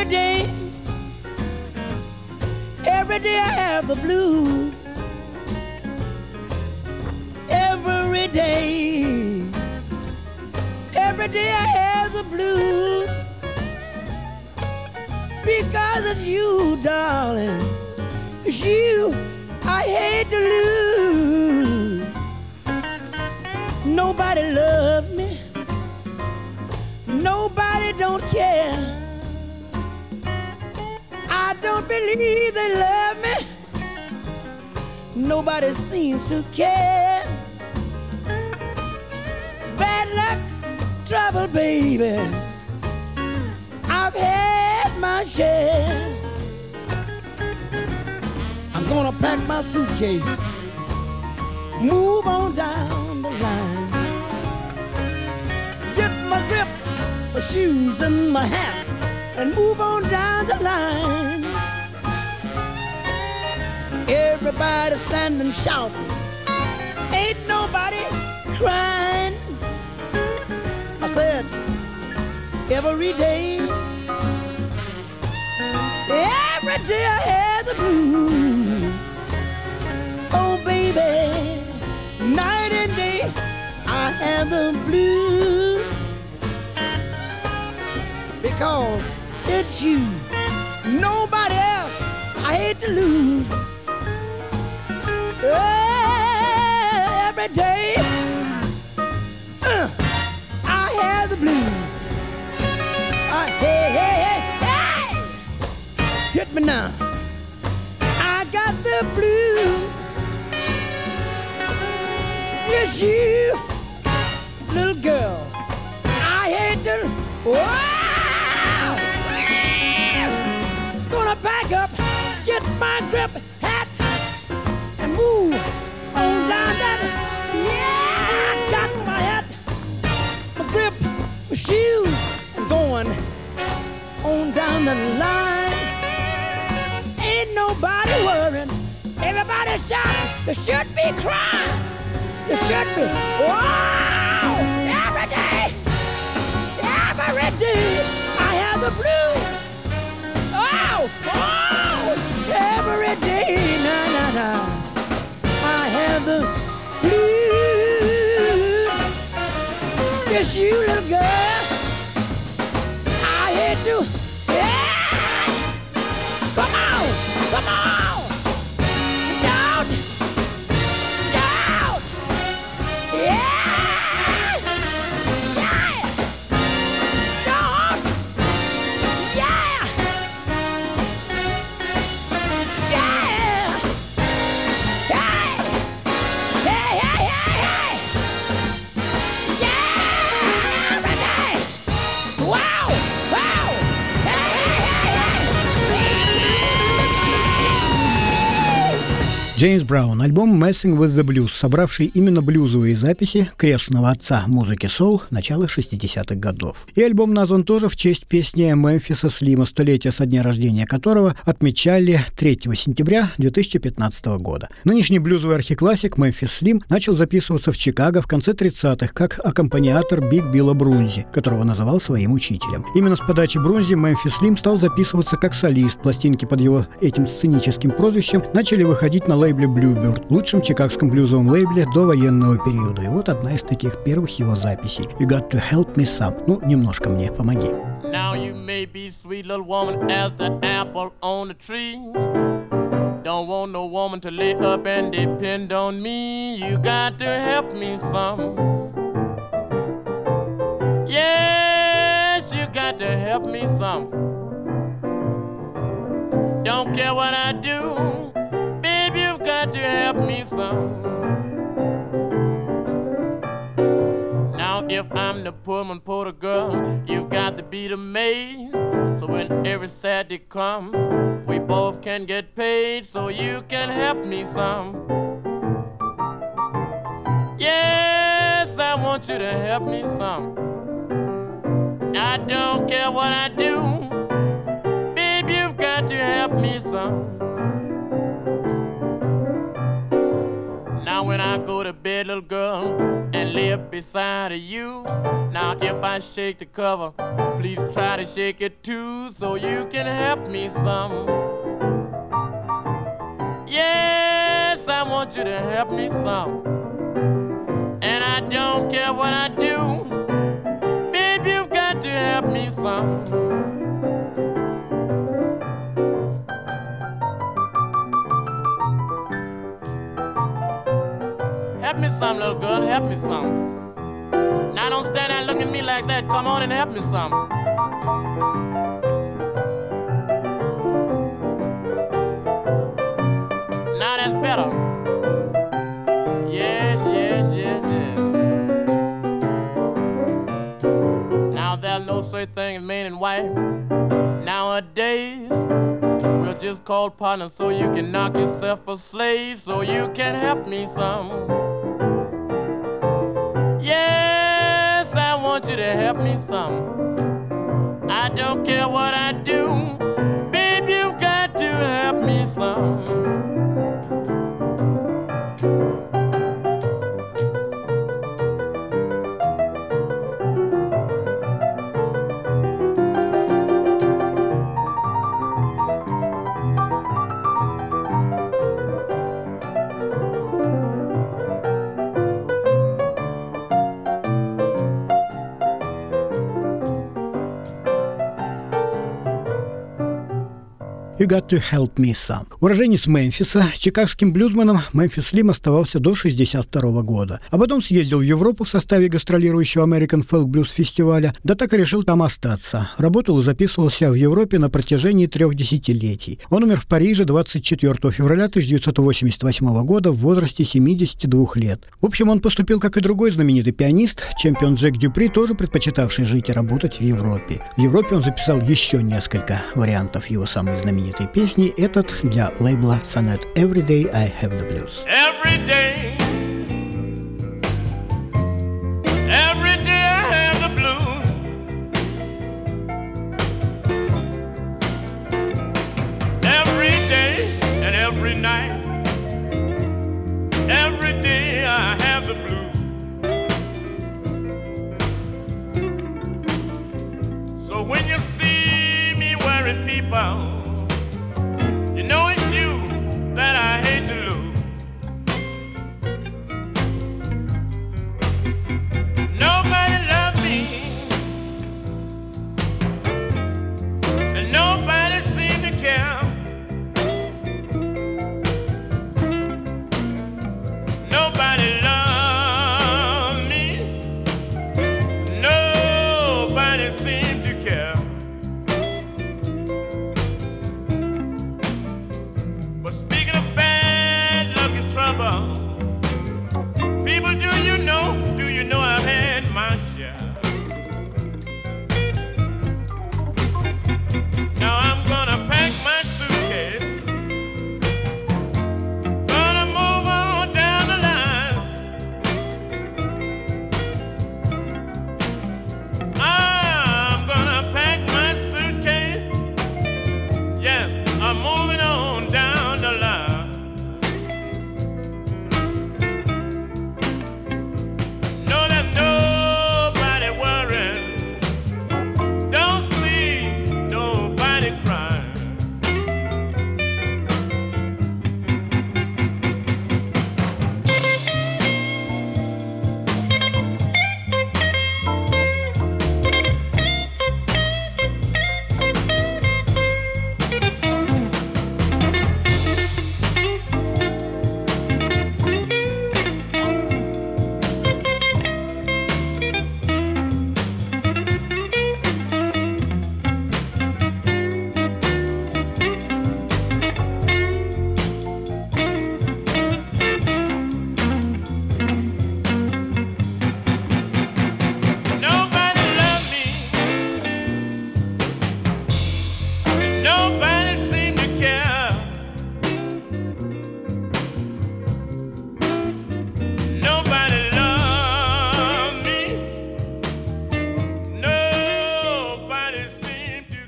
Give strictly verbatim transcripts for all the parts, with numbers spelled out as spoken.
day, every day I have the blues. Every day, every day I have the blues. Because it's you, darling, it's you I hate to lose. Nobody loves me, nobody don't care. I don't believe they love me, nobody seems to care. Bad luck, trouble, baby, I've had my share. I'm gonna pack my suitcase, move on down the line, get my grip, my shoes and my hat, and move on down the line. Everybody standing shouting, ain't nobody crying. I said, every day, every day I had the blues. Oh baby, night and day I have the blues. Because it's you, nobody else I hate to lose. Oh, every day uh, I have the blues. Uh, hey, hey, hey, hey! Hit me now. I got the blues. Yes, you, little girl. I hate to. Wow! Gonna back up, get my grip, hat, and move on down that. Yeah, I got my hat, my grip, my shoes, and going on down the line. Ain't nobody worrying, everybody shouting. There should be crying, there should be. Wow! Every day, every day, I have the blues. Oh, oh! Every day, na na na, I have the blues. Yes, you little girl, I hate to. Yeah! Come on, come on! Don't, don't! Yeah! Yeah! Don't! Yeah! Yeah! Hey! Hey, hey, hey, hey! Yeah! Every day! Wow! Wow! Hey, hey, hey, hey! Джеймс Браун. Альбом «Messing with the Blues», собравший именно блюзовые записи крестного отца музыки соул начала шестидесятых годов. И альбом назван тоже в честь песни Мемфиса Слима, столетие со дня рождения которого отмечали третьего сентября две тысячи пятнадцатого года. Нынешний блюзовый архиклассик Мемфис Слим начал записываться в Чикаго в конце тридцатых как аккомпаниатор Биг Билла Брунзи, которого называл своим учителем. Именно с подачи Брунзи Мемфис Слим стал записываться как солист. Пластинки под его этим сценическим прозвищем начали выходить на лейбле Bluebird, лучшем чикагском блюзовом лейбле до военного периода. И вот одна из таких первых его записей. You got to help me some. Ну, немножко мне помоги. Now you may be sweet little woman as the apple on the tree. Don't want no woman to lay up and depend on me. You got to help me some. Yes, you got to help me some. Don't care what I do, baby, you've got to help me some. Now if I'm the Pullman Porter girl, you've got to be the maid. So when every Saturday come, we both can get paid. So you can help me some. Yes, I want you to help me some. I don't care what I do, baby, you've got to help me some. Now when when I go to bed, little girl, and lay up beside of you. Now if I shake the cover, please try to shake it too, so you can help me some. Yes, I want you to help me some. And I don't care what I do, babe, you've got to help me some. Help me some, little girl, help me some. Now don't stand there and look at me like that. Come on and help me some. Now that's better. Yes, yes, yes, yes. Now there's no such thing as man and wife. Nowadays, we'll just call partners so you can knock yourself a slave, so you can help me some. Yes, I want you to help me some. I don't care what I do, babe, you've got to help me some. You got to help me some. Уроженец Мемфиса, чикагским блюзменом Мемфис Слим оставался до шестьдесят второго года, а потом съездил в Европу в составе гастролирующего American Folk Blues фестиваля, да так и решил там остаться. Работал и записывался в Европе на протяжении трех десятилетий. Он умер в Париже двадцать четвёртого февраля тысяча девятьсот восемьдесят восьмого года в возрасте семидесяти двух лет. В общем, он поступил, как и другой знаменитый пианист, чемпион Джек Дюпри, тоже предпочитавший жить и работать в Европе. В Европе он записал еще несколько вариантов его самой знаменитой этой песни, этот для лейбла Sonnet «Every Day I Have the Blues». Every day, every day I have the blues. Every day and every night, every day I have the blues. So when you see me wearing people, you know it's you that I hate to lose. Nobody loves me, and nobody seems to care. Nobody loves me, nobody seems to care.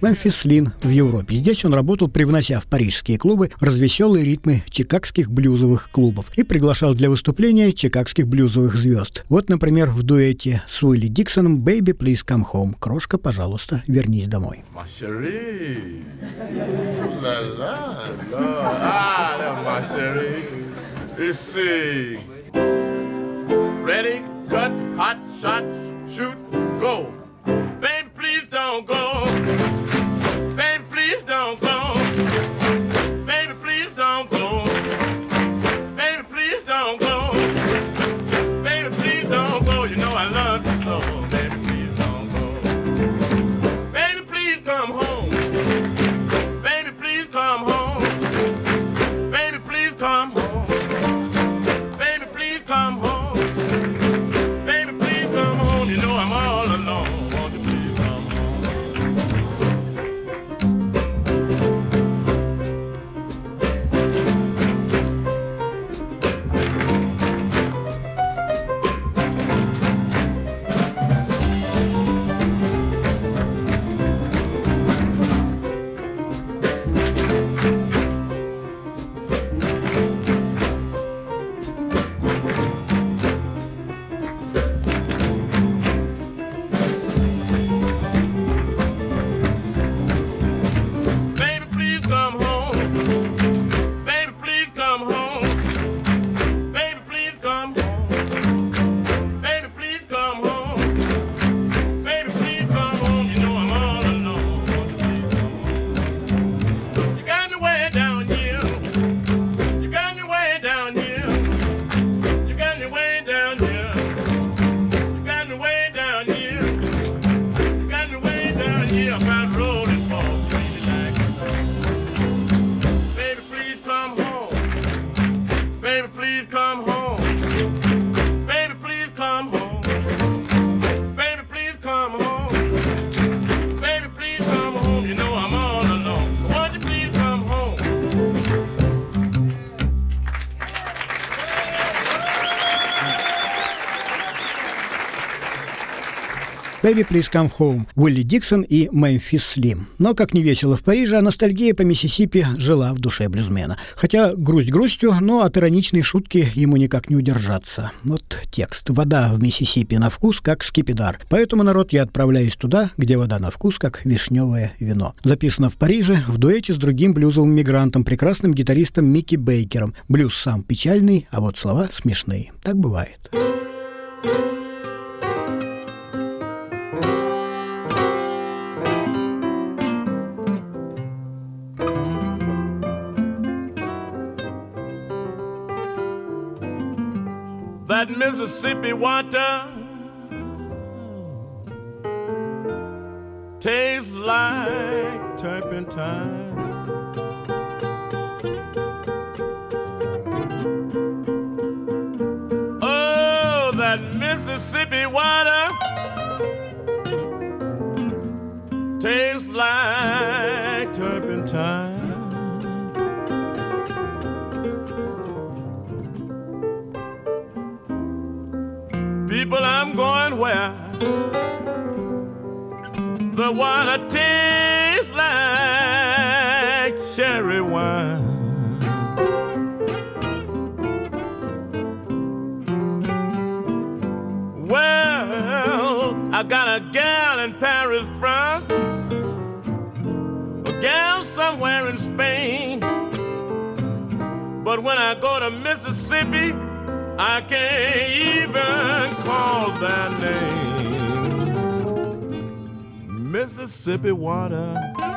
Мемфис Слим в Европе. Здесь он работал, привнося в парижские клубы развеселые ритмы чикагских блюзовых клубов и приглашал для выступления чикагских блюзовых звезд. Вот, например, в дуэте с Уилли Диксоном «Baby, please come home». Крошка, пожалуйста, вернись домой. Ready, cut, hot shots, shoot, go. Baby, please don't go. Baby, please don't go. Baby, please don't go. Baby, please don't go. Baby, please don't go. You know I love you so. Baby, please don't go. Baby, please come home. Baby, please come home. Baby, please come home. Baby, please come home. «Baby, please come home» Уилли Диксон и Мемфис Слим. Но, как не весело в Париже, а ностальгия по Миссисипи жила в душе блюзмена. Хотя грусть грустью, но от ироничной шутки ему никак не удержаться. Вот текст. «Вода в Миссисипи на вкус, как скипидар. Поэтому, народ, я отправляюсь туда, где вода на вкус, как вишневое вино». Записано в Париже в дуэте с другим блюзовым мигрантом, прекрасным гитаристом Микки Бейкером. Блюз сам печальный, а вот слова смешные. Так бывает. That Mississippi water tastes like turpentine. Oh, that Mississippi water tastes like turpentine. People, I'm going where the water tastes like cherry wine. Well, I got a gal in Paris, France, a gal somewhere in Spain, but when I go to Mississippi, I can't even call their name. Mississippi water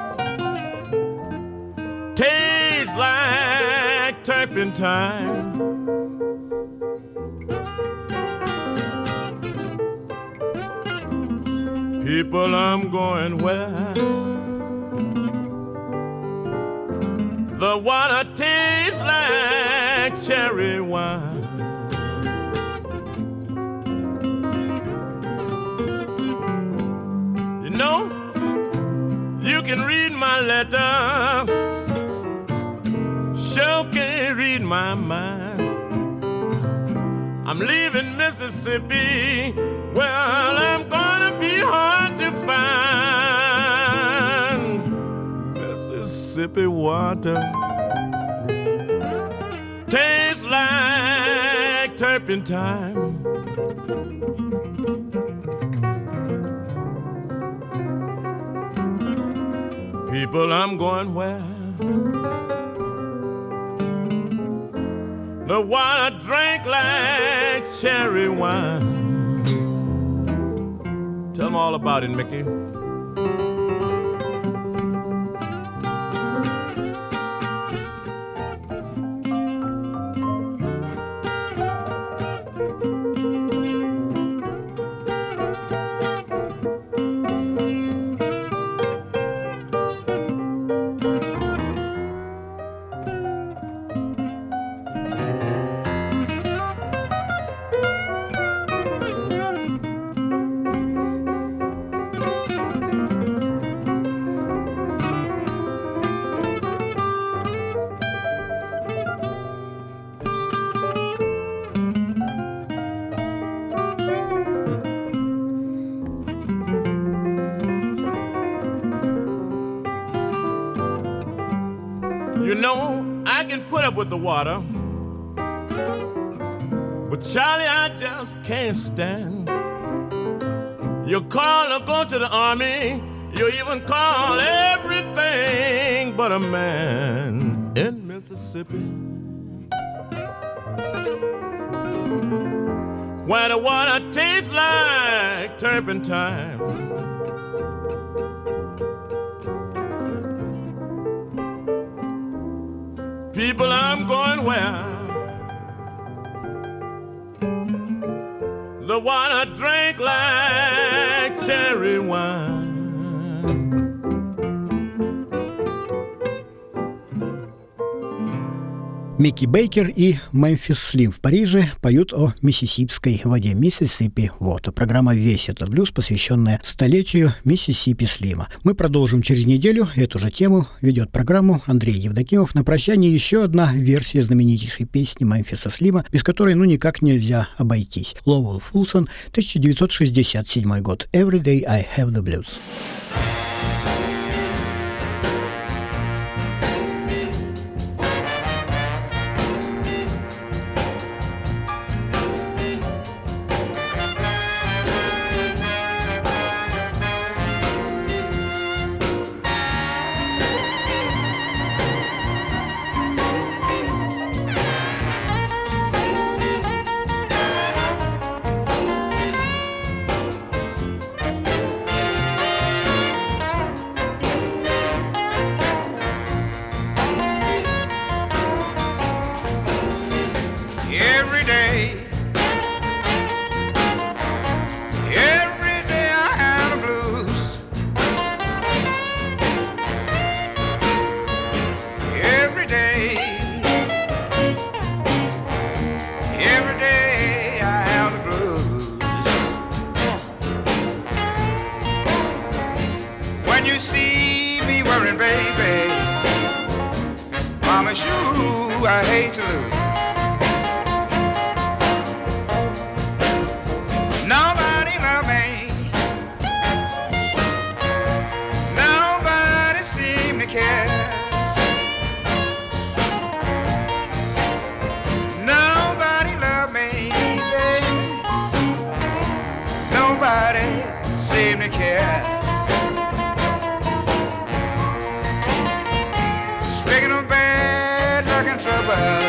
tastes like turpentine. People, I'm going where the water tastes like cherry wine. No, you can read my letter, sure can read my mind. I'm leaving Mississippi, well, I'm gonna be hard to find. Mississippi water tastes like turpentine. People, I'm going where the water drink like cherry wine. Tell them all about it, Mickey. You know, I can put up with the water, but Charlie, I just can't stand. You call or go to the army, you even call everything but a man in Mississippi, where the water tastes like turpentine. People, I'm going where the water drink like cherry wine. Микки Бейкер и Мемфис Слим в Париже поют о миссисипской воде, Mississippi Water. Программа «Весь этот блюз», посвященная столетию Миссисипи Слима. Мы продолжим через неделю эту же тему. Ведет программу Андрей Евдокимов. На прощание еще одна версия знаменитейшей песни Мемфиса Слима, без которой ну никак нельзя обойтись. Лоуэлл Фулсон, тысяча девятьсот шестьдесят седьмой год. «Every day I have the blues». I hate to lose. Nobody love me. Nobody seem to care. Nobody love me, baby. Nobody seem to care. Speaking of bad luck and trouble,